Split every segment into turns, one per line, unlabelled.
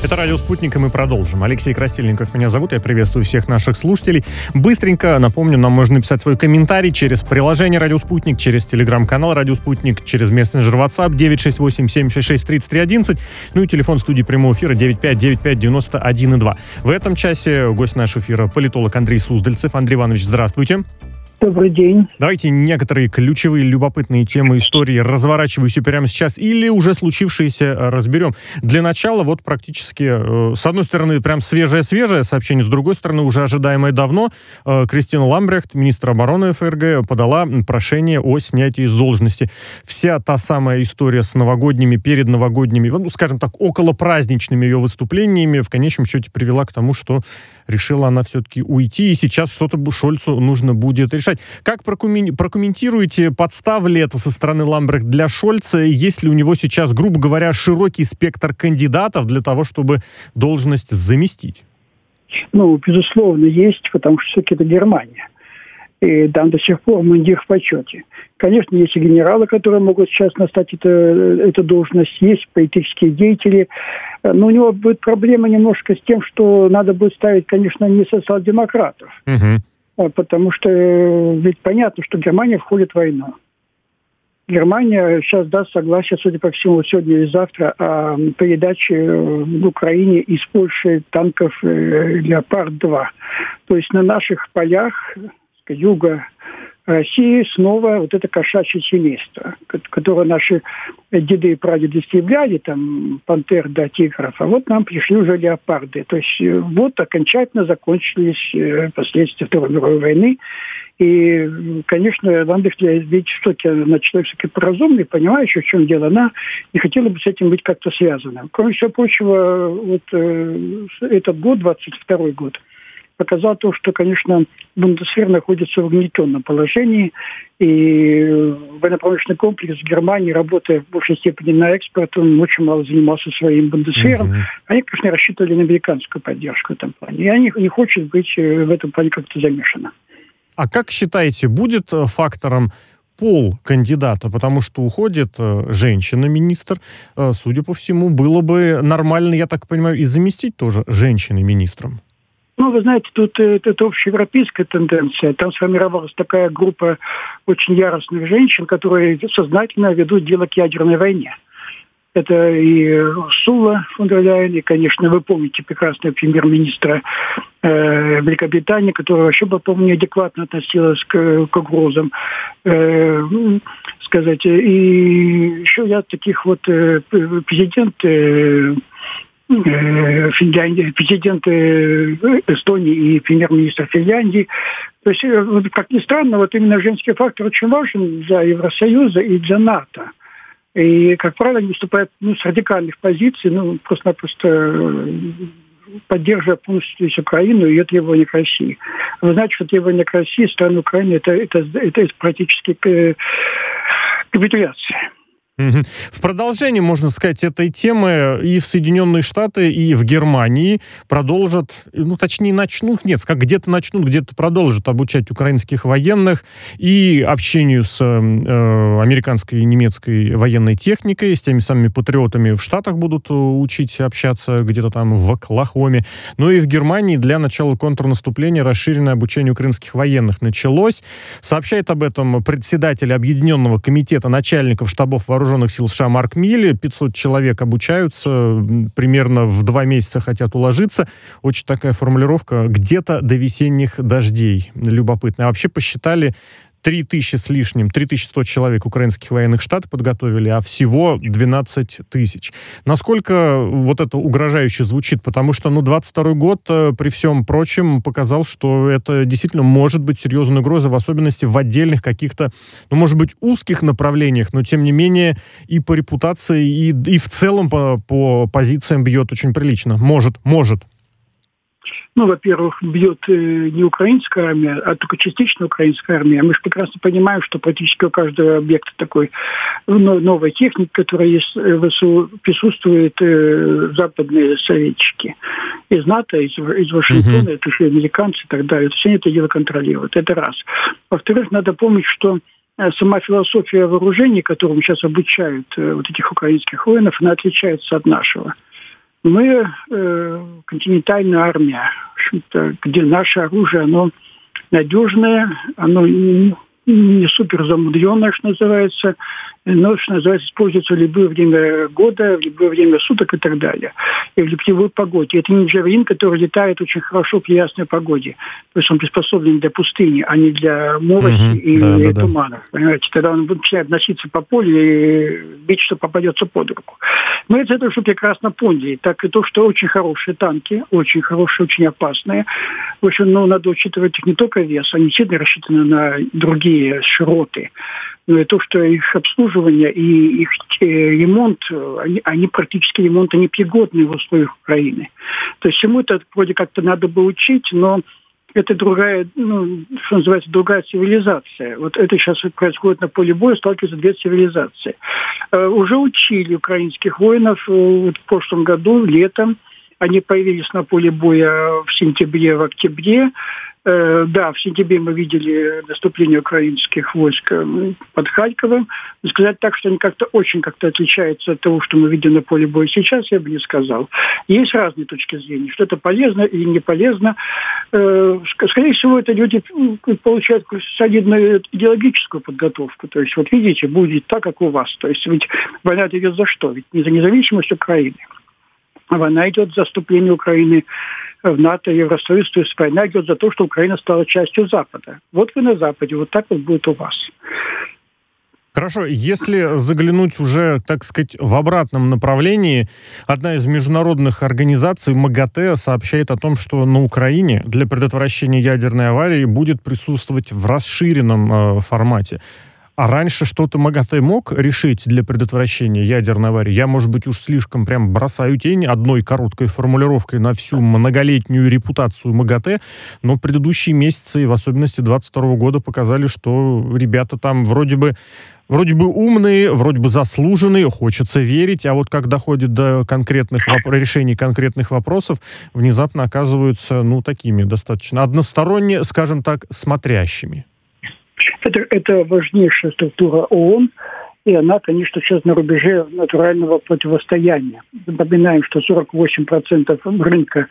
Это «Радио Спутник», и мы продолжим. Алексей Красильников меня зовут, я приветствую всех наших слушателей. Быстренько напомню, нам можно написать свой комментарий через приложение «Радио Спутник», через телеграм-канал «Радио Спутник», через мессенджер WhatsApp 968-766-3311, ну и телефон студии прямого эфира 95-95-91-2. В этом часе гость нашего эфира политолог Андрей Суздальцев. Андрей Иванович, здравствуйте.
Добрый день.
Давайте некоторые ключевые любопытные темы истории, разворачивающиеся прямо сейчас, или уже случившиеся, разберем. Для начала вот практически, с одной стороны, прям свежее сообщение, с другой стороны, уже ожидаемое давно. Кристина Ламбрехт, министр обороны ФРГ, подала прошение о снятии с должности. Вся та самая история с новогодними, передновогодними, ну, скажем так, околопраздничными ее выступлениями в конечном счете привела к тому, что решила она все-таки уйти, и сейчас что-то Шольцу нужно будет решать. Как прокомментируете, подстава ли это со стороны Ламбрехт для Шольца? Есть ли у него сейчас, грубо говоря, широкий спектр кандидатов для того, чтобы должность заместить?
Ну, безусловно, есть, потому что все-таки это Германия. И там до сих пор мундир в почете. Конечно, есть и генералы, которые могут сейчас настать эту должность, есть политические деятели. Но у него будет проблема немножко с тем, что надо будет ставить, конечно, не социал-демократов. Потому что ведь понятно, что Германия входит в войну. Германия сейчас даст согласие, судя по всему, сегодня или завтра, о передаче в Украине из Польши танков «Леопард-2». То есть на наших полях юга России снова вот это кошачье семейство, которое наши деды и прадеды истребляли, там, пантер до тигров, а вот нам пришли уже леопарды. То есть вот окончательно закончились последствия Второй мировой войны. И, конечно, Ламбрехт, ведь все-таки она человек все-таки разумный, понимающий, в чем дело, она не хотела бы с этим быть как-то связана. Кроме всего прочего, вот этот год, 22-й год, показал то, что, конечно, Бундесвер находится в угнетенном положении, и военно-промышленный комплекс Германии, работая в большей степени на экспорт, он очень мало занимался своим Бундесвером. Они, конечно, рассчитывали на американскую поддержку в этом плане. И они не хотят быть в этом плане как-то замешаны.
А как считаете, будет фактором пол кандидата, потому что уходит женщина-министр, судя по всему, было бы нормально, я так понимаю, и заместить тоже женщиной-министром?
Ну, вы знаете, тут это общеевропейская тенденция. Там сформировалась такая группа очень яростных женщин, которые сознательно ведут дело к ядерной войне. Это и Урсула фон дер Ляйен, и, конечно, вы помните прекрасного премьер-министра Великобритании, которая вообще, по-моему, неадекватно относилась к угрозам. Сказать. И еще ряд таких вот президент Эстонии и премьер-министр Финляндии. То есть, как ни странно, вот именно женский фактор очень важен для Евросоюза и для НАТО. И, как правило, они выступают с радикальных позиций, просто-напросто поддерживая полностью Украину и ее требования к России. Вы знаете, что требования к России страны Украины это практически капитуляция.
В продолжении, можно сказать, этой темы и в Соединенные Штаты, и в Германии продолжат, где-то начнут, где-то продолжат обучать украинских военных и общению с американской и немецкой военной техникой, с теми самыми патриотами в Штатах будут учить общаться где-то там в Оклахоме. Но и в Германии для начала контрнаступления расширенное обучение украинских военных началось. Сообщает об этом председатель Объединенного комитета начальников штабов вооруженных сил США Марк Милли. 500 человек обучаются, примерно в 2 месяца хотят уложиться. Очень такая формулировка «где-то до весенних дождей». Любопытно. А вообще посчитали 3000 с лишним, 3100 человек украинских военных штатов подготовили, а всего 12 тысяч. Насколько вот это угрожающе звучит? Потому что, 22 год, при всем прочем, показал, что это действительно может быть серьезной угрозой, в особенности в отдельных каких-то, может быть, узких направлениях, но, тем не менее, и по репутации, и в целом по позициям бьет очень прилично. Может.
Во-первых, бьет не украинская армия, а только частично украинская армия. Мы же прекрасно понимаем, что практически у каждого объекта такой новой техники, которая есть в ВСУ, присутствуют западные советчики. Из НАТО, из Вашингтона, это еще американцы и так далее. Все это дело контролируют. Это раз. Во-вторых, надо помнить, что сама философия вооружений, которым сейчас обучают вот этих украинских воинов, она отличается от нашего. Мы континентальная армия, в общем-то, где наше оружие, оно надежное, оно не супер замудренное, что называется, но, что называется, используется в любое время года, в любое время суток и так далее. И в любой погоде. Это не джавелин, который летает очень хорошо при ясной погоде. То есть он приспособлен для пустыни, а не для мороси и туманов. Понимаете? Тогда он начинает носиться по полю и бить, что попадется под руку. Мы это уже прекрасно поняли. Так и то, что очень хорошие танки, очень хорошие, очень опасные. В общем, надо учитывать их не только вес, они сильно рассчитаны на другие широты, но и то, что их обслуживание и их ремонт, они практически ремонта непригодны в условиях Украины. То есть всему это вроде как-то надо бы учить, но это другая, что называется, другая цивилизация. Вот это сейчас происходит на поле боя, сталкиваются две цивилизации. Уже учили украинских воинов в прошлом году, летом. Они появились на поле боя в сентябре, в октябре. Да, в сентябре мы видели наступление украинских войск под Харьковом. Но сказать так, что они очень отличаются от того, что мы видим на поле боя сейчас, я бы не сказал. Есть разные точки зрения, что это полезно или не полезно. Скорее всего, это люди получают солидную идеологическую подготовку. То есть, вот видите, будет так, как у вас. То есть, ведь война идет за что? Ведь не за независимость Украины. Война идет за вступление Украины в НАТО, Евросоюз, то есть война идет за то, что Украина стала частью Запада. Вот вы на Западе, вот так вот будет у вас.
Хорошо, если заглянуть уже, так сказать, в обратном направлении, одна из международных организаций МАГАТЭ сообщает о том, что на Украине для предотвращения ядерной аварии будет присутствовать в расширенном формате. А раньше что-то МАГАТЭ мог решить для предотвращения ядерной аварии? Я, может быть, уж слишком прям бросаю тень одной короткой формулировкой на всю многолетнюю репутацию МАГАТЭ, но предыдущие месяцы, в особенности 2022 года, показали, что ребята там вроде бы умные, вроде бы заслуженные, хочется верить, а вот как доходит до решений конкретных вопросов, внезапно оказываются, такими достаточно односторонне, скажем так, смотрящими.
Это важнейшая структура ООН, и она, конечно, сейчас на рубеже натурального противостояния. Напоминаем, что 48% рынка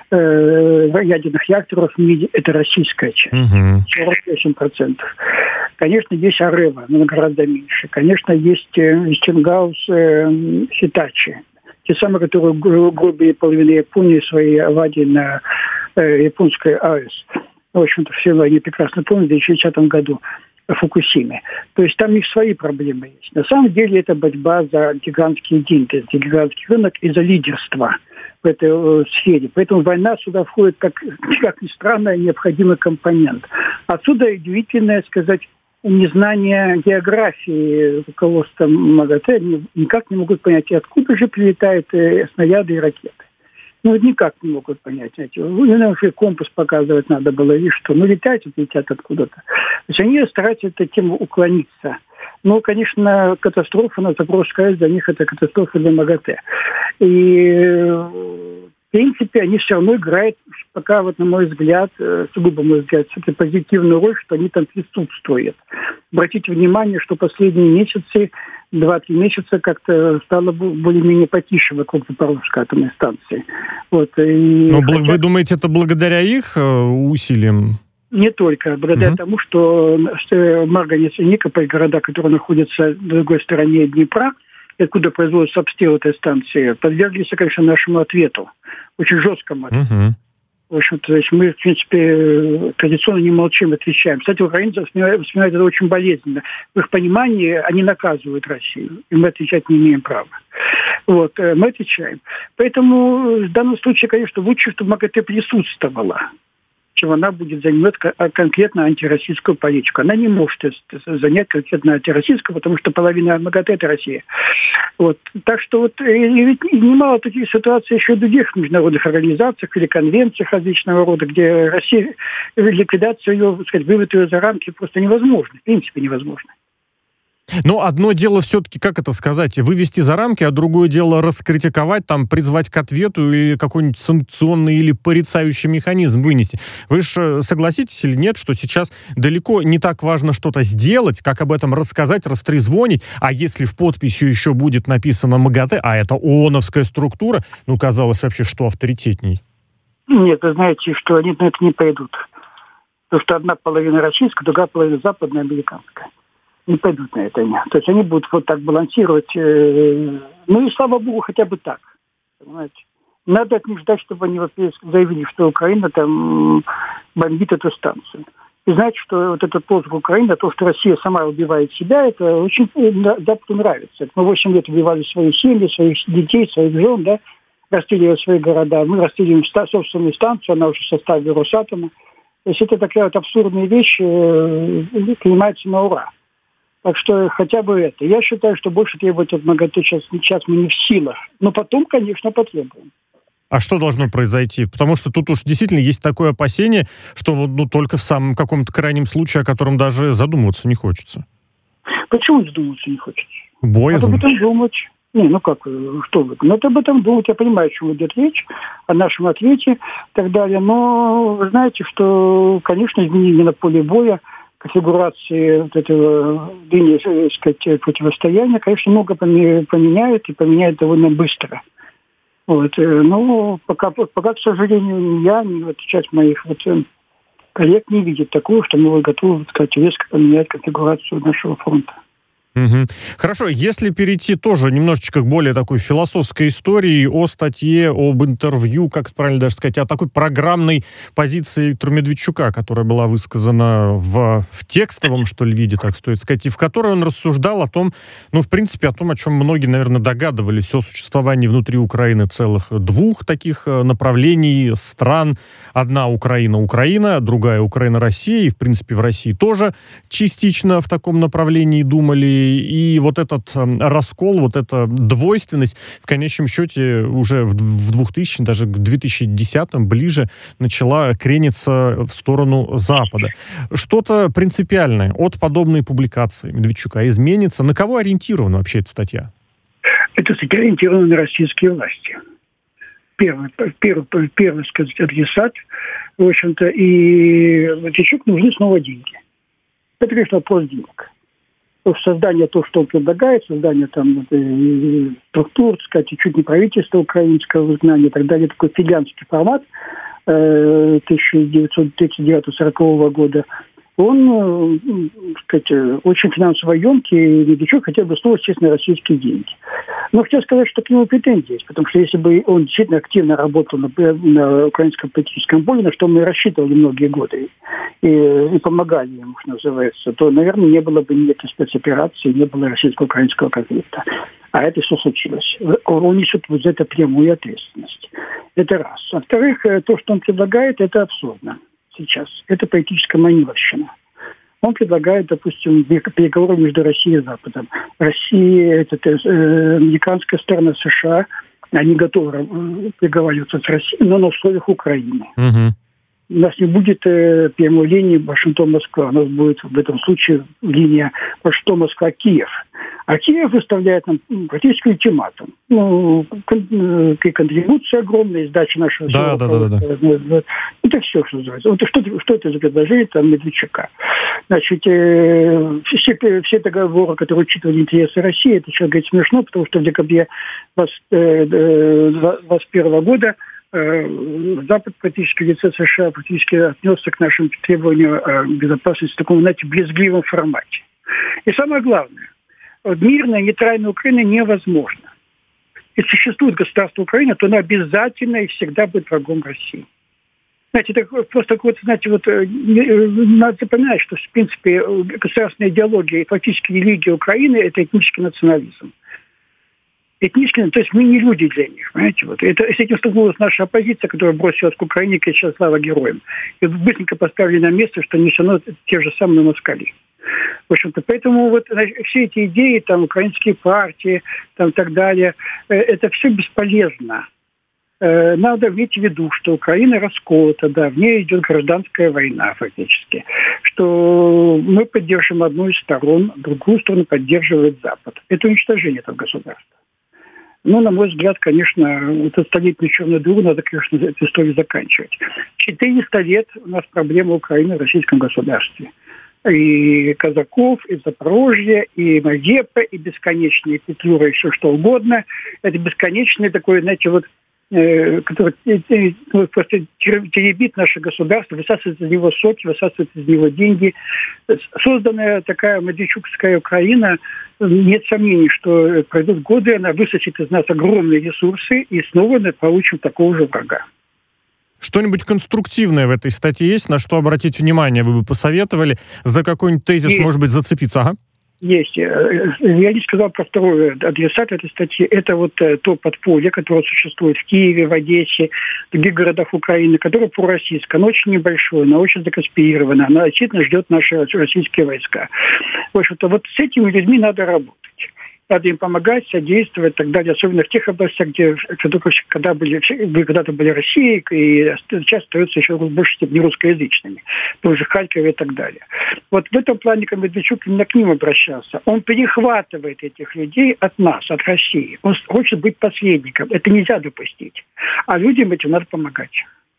ядерных реакторов в мире – это российская часть. 48%. Конечно, есть Арева, но гораздо меньше. Конечно, есть Вестингаус, Хитачи. Те самые, которые гробили половину Японии своей аварии на японской АЭС. В общем-то, все они прекрасно помнят, в 2010 году в Фукусиме. То есть там у них свои проблемы есть. На самом деле это борьба за гигантские деньги, за гигантский рынок и за лидерство в этой сфере. Поэтому война сюда входит, как ни странно, необходимый компонент. Отсюда удивительное, сказать, незнание географии руководства МАГАТЭ. Они никак не могут понять, откуда же прилетают снаряды и ракеты. Никак не могут понять. Уже компас показывать надо было, и что. Летят откуда-то. То есть они стараются от этой темы уклониться. Но, конечно, катастрофа на Запорожской АЭС для них это катастрофа для МАГАТЭ. И, в принципе, они все равно играют, пока, на мой взгляд, сугубо мой взгляд, это позитивную роль, что они там присутствуют. Обратите внимание, что последние месяцы, 2-3 месяца как-то стало более-менее потише вокруг Запорожской атомной станции.
Вы думаете, это благодаря их усилиям?
Не только. Благодаря тому, что Марганец и Никополь, города, которые находятся на другой стороне Днепра, откуда производится обстрел этой станции, подверглись, конечно, нашему ответу. Очень жесткому ответу. В общем-то, мы, в принципе, традиционно не молчим, отвечаем. Кстати, украинцы воспринимают это очень болезненно. В их понимании они наказывают Россию, и мы отвечать не имеем права. Мы отвечаем. Поэтому в данном случае, конечно, лучше, чтобы МАГАТЭ присутствовала, чем она будет занимать конкретно антироссийскую политику. Она не может занять конкретно антироссийскую, потому что половина МАГАТЭ – это Россия. Так что и немало таких ситуаций еще в других международных организациях или конвенциях различного рода, где Россия, ликвидация ее, вывод ее за рамки просто невозможно, в принципе невозможно.
Но одно дело все-таки, как это сказать, вывести за рамки, а другое дело раскритиковать, там, призвать к ответу или какой-нибудь санкционный или порицающий механизм вынести. Вы же согласитесь или нет, что сейчас далеко не так важно что-то сделать, как об этом рассказать, растрезвонить, а если в подписи еще будет написано МАГАТЭ, а это ООНовская структура, ну, казалось вообще, что авторитетней?
Нет, вы знаете, что они на это не пойдут. Потому что одна половина российская, другая половина западная, американская. Не пойдут на это. Нет. То есть они будут вот так балансировать. Ну и слава богу, хотя бы так. Понимаете? Надо от них ждать, чтобы они заявили, что Украина там бомбит эту станцию. И знаете, что вот этот лозунг Украины, то, что Россия сама убивает себя, это очень Западу нравится. Мы 8 лет убивали свои семьи, своих детей, своих жен, да, расстреливали свои города. Мы расстреливаем собственную станцию, она уже в составе Росатома. То есть это такая вот абсурдная вещь, принимается на ура. Так что хотя бы это. Я считаю, что больше требовать от МАГАТЭ сейчас мы не в силах. Но потом, конечно, потребуем.
А что должно произойти? Потому что тут уж действительно есть такое опасение, что ну, только в самом каком-то крайнем случае, о котором даже задумываться не хочется.
Почему задумываться не хочется?
Боязно.
Надо об этом думать. Не, ну как, что вы? Надо об этом думать. Я понимаю, о чем идет речь, о нашем ответе и так далее. Но вы знаете, что, конечно, изменение на поле боя, конфигурации вот этого линии, так сказать, противостояния, конечно, много поменяет и поменяет довольно быстро. Вот. Но пока, к сожалению, ни я, ни вот часть моих коллег не видит такого, что мы готовы, так сказать, резко поменять конфигурацию нашего фронта.
Угу. Хорошо, если перейти тоже немножечко к более такой философской истории, о статье, об интервью, как правильно даже сказать, о такой программной позиции Виктора Медведчука, которая была высказана в текстовом, что ли, виде, так стоит сказать, и в которой он рассуждал о том, ну, в принципе, о том, о чем многие, наверное, догадывались, о существовании внутри Украины целых двух таких направлений, стран. Одна Украина, другая Украина-Россия, и, в принципе, в России тоже частично в таком направлении думали. И вот этот раскол, вот эта двойственность, в конечном счете, уже в 2000, даже к 2010-м ближе начала крениться в сторону Запада. Что-то принципиальное от подобной публикации Медведчука изменится? На кого ориентирована вообще эта статья?
Эта статья ориентирована на российские власти. Первый, сказать, адресат, в общем-то, и Медведчук нужны снова деньги. Это, конечно, вопрос денег. Создание того, что он предлагает, создание там структур, так сказать, чуть не правительства украинского изгнания и так далее, такой фигианский формат 1939-40 года, он, так сказать, очень финансово емкий, и Медведчук хотел бы снова, естественно, российские деньги. Но хотел сказать, что к нему претензии есть, потому что если бы он действительно активно работал на украинском политическом поле, на что мы рассчитывали многие годы, и помогали ему, что называется, то, наверное, не было бы никаких спецопераций, не было российско-украинского конфликта. А это все случилось. Он несет вот за это прямую ответственность. Это раз. Во-вторых, то, что он предлагает, это абсурдно сейчас. Это политическая маневрщина. Он предлагает, допустим, переговоры между Россией и Западом. Россия, американская сторона, США, они готовы переговариваться с Россией, но на условиях Украины. Угу. У нас не будет прямой линии Вашингтон-Москва. У нас будет в этом случае линия Вашингтон-Москва-Киев. А Киев выставляет нам практически ультиматум. Ну, контрибуция огромная, сдача нашего...
Да.
Это все, что называется. Вот что это за предложение там Медведчука? Значит, все договоры, которые учитывали интересы России, это, сейчас говорить, смешно, потому что в декабре 2021 года Запад практически в лице США практически отнесся к нашим требованиям безопасности в таком, знаете, брезгливом формате. И самое главное, мирная нейтральная Украина невозможна. Если существует государство Украина, то оно обязательно и всегда будет врагом России. Знаете, это просто, знаете, надо запоминать, что, в принципе, государственная идеология и фактически религия Украины – это этнический национализм. Этнически, то есть мы не люди для них, понимаете, вот. Это, с этим столкнулась наша оппозиция, которая бросилась к Украине, крича «Слава героям!». И быстренько поставили на место, что не все равно те же самые москали. В общем-то, поэтому вот все эти идеи, там, украинские партии, там, и так далее, это все бесполезно. надо иметь в виду, что Украина расколота, да, в ней идет гражданская война фактически, что мы поддержим одну из сторон, другую сторону поддерживает Запад. Это уничтожение этого государства. Ну, на мой взгляд, конечно, это столетнюю черную дыру надо, конечно, эту историю заканчивать. 400 лет у нас проблема Украины в российском государстве. И Казаков, и Запорожье, и Мазепа, и бесконечные Петлюры, и все что угодно. Это бесконечное такое, знаете, вот, который просто теребит наше государство, высасывает из него соки, высасывает из него деньги. Созданная такая Медведчуковская Украина, нет сомнений, что пройдут годы, она высосет из нас огромные ресурсы, и снова мы получим такого же врага.
Что-нибудь конструктивное в этой статье есть, на что обратить внимание, вы бы посоветовали? За какой-нибудь тезис, есть. Может быть, зацепиться? Ага.
Есть. Я не сказал про второй адресат этой статьи. Это вот то подполье, которое существует в Киеве, в Одессе, в других городах Украины, которое пророссийское. Оно очень небольшое, оно очень законспирировано. Оно действительно ждет наши российские войска. В общем-то, вот с этими людьми надо работать. Надо им помогать, содействовать и так далее. Особенно в тех областях, где когда-то были Россией, и сейчас остаются еще в большей степени русскоязычными. Тоже в Харькове и так далее. Вот в этом плане Медведчук именно к ним обращался. Он перехватывает этих людей от нас, от России. Он хочет быть посредником. Это нельзя допустить. А людям этим надо помогать.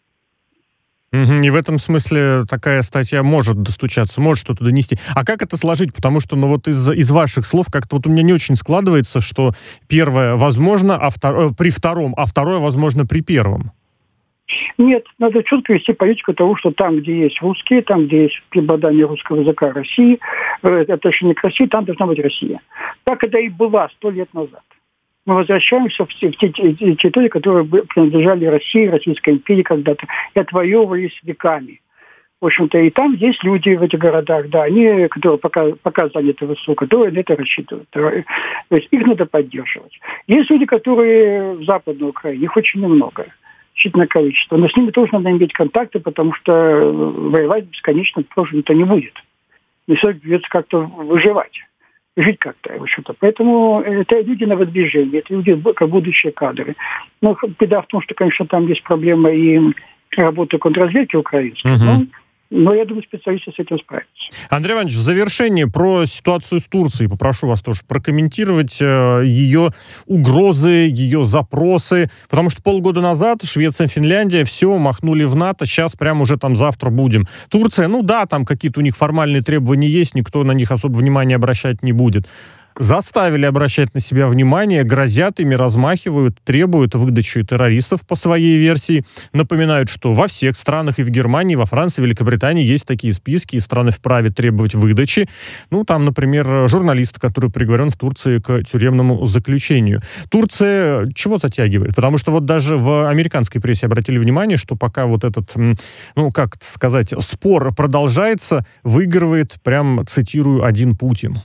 И в этом смысле такая статья может достучаться, может что-то донести. А как это сложить? Потому что, ну вот из ваших слов как-то вот у меня не очень складывается, что первое возможно при втором, а второе возможно при первом.
Нет, надо четко вести политику того, что там, где есть русские, там, где есть преобладание русского языка России, это еще не к России, там должна быть Россия. Так это и была 100 лет назад. Мы возвращаемся в те территории, которые принадлежали России, Российской империи когда-то, и отвоевывались веками. В общем-то, и там есть люди в этих городах, да, они, которые пока заняты высоко, которые на это рассчитывают. То есть их надо поддерживать. Есть люди, которые в Западной Украине, их очень немного, значительное количество, но с ними тоже надо иметь контакты, потому что воевать бесконечно тоже никто не будет. И все придется как-то выживать. Жить как-то, в общем-то. Поэтому это люди на выдвижении, это люди как будущие кадры. Но беда в том, что, конечно, там есть проблема и работы контрразведки украинской, но я думаю, специалисты с этим справятся.
Андрей Иванович, в завершении про ситуацию с Турцией попрошу вас тоже прокомментировать ее угрозы, ее запросы, потому что полгода назад Швеция, Финляндия все махнули в НАТО, сейчас прямо уже там завтра будем. Турция, ну да, там какие-то у них формальные требования есть, никто на них особо внимания обращать не будет. Заставили обращать на себя внимание, грозят ими, размахивают, требуют выдачи террористов по своей версии. Напоминают, что во всех странах, и в Германии, и во Франции, и Великобритании есть такие списки, и страны вправе требовать выдачи. Ну, там, например, журналист, который приговорен в Турции к тюремному заключению. Турция чего затягивает? Потому что вот даже в американской прессе обратили внимание, что пока вот этот, ну, как сказать, спор продолжается, выигрывает, прям цитирую, один Путин.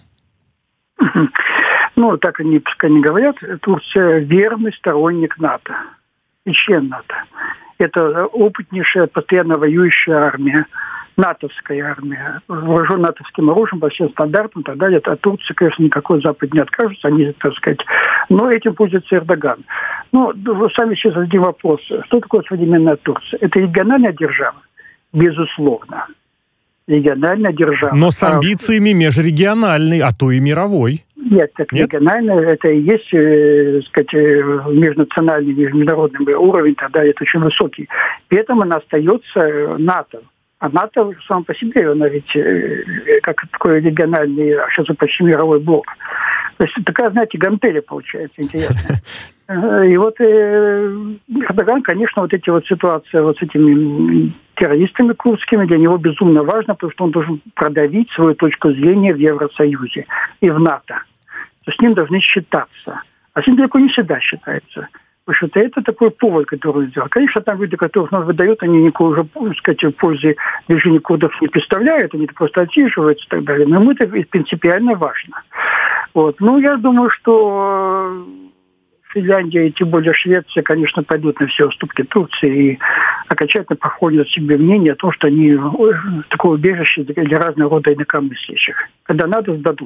Ну, так они пускай не говорят. Турция верный сторонник НАТО и член НАТО. Это опытнейшая, постоянно воюющая армия, натовская армия, вооружен натовским оружием по всем стандартам и так далее. От Турции, конечно, никакой Запад не откажется, они, так сказать, но этим пользуется Эрдоган. Ну, вы сами сейчас зададите вопрос, что такое современная Турция? Это региональная держава? Безусловно. Региональная держава.
Но с амбициями межрегиональной, а то и мировой.
Нет, так региональная, это и есть, сказать, межнациональный, международный уровень, тогда это очень высокий. При этом она остается НАТО. А НАТО сам по себе, она ведь как такой региональный, а сейчас почти мировой блок. То есть такая, знаете, гантеля получается интересная. И вот Эрдоган, конечно, вот эти вот ситуации вот с этими террористами курдскими для него безумно важно, потому что он должен продавить свою точку зрения в Евросоюзе и в НАТО. То с ним должны считаться. А с ним далеко не всегда считается. В общем-то, это такой повод, который он сделал. Конечно, там люди, которых он выдает, они никакой уже, так сказать, пользы движения курдов не представляют, они просто отсиживаются и так далее. Но ему это принципиально важно. Вот. Ну, я думаю, что Финляндия и тем более Швеция, конечно, пойдут на все уступки Турции и окончательно проходят себе мнение о том, что они такое убежище для разного рода инакомыслящих. Когда надо, сдадут.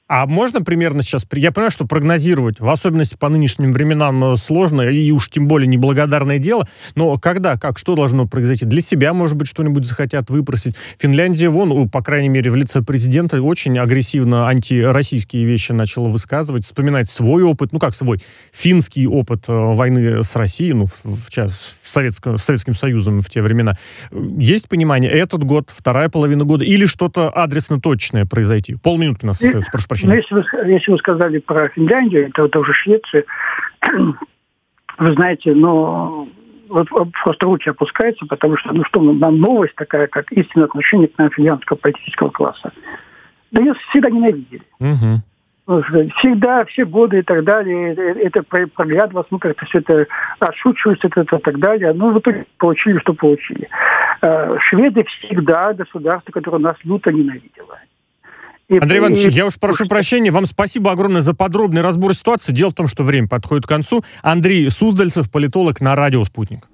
А можно примерно сейчас... Я понимаю, что прогнозировать, в особенности по нынешним временам, сложно, и уж тем более неблагодарное дело, но когда, как, что должно произойти? Для себя, может быть, что-нибудь захотят выпросить? Финляндия, по крайней мере, в лице президента очень агрессивно антироссийские вещи начала высказывать, вспоминать свой опыт, финский опыт войны с Россией, с Советским Союзом в те времена. Есть понимание, этот год, вторая половина года, или что-то адресно точное произойти? Полминутки у нас остается, прошу прощения.
Если вы сказали про Финляндию, это уже Швеция, вы знаете, вот просто руки опускаются, потому что, нам новость такая, как истинное отношение к нам финляндского политического класса. Да ее всегда ненавидели.
Угу.
Всегда, все годы и так далее, это проглядывалось, как-то все это отшучивалось, это и так далее. В итоге получили, что получили. Шведы всегда государство, которое нас люто ненавидело.
Андрей Иванович, я уж прошу прощения, вам спасибо огромное за подробный разбор ситуации. Дело в том, что время подходит к концу. Андрей Суздальцев, политолог на радио «Спутник».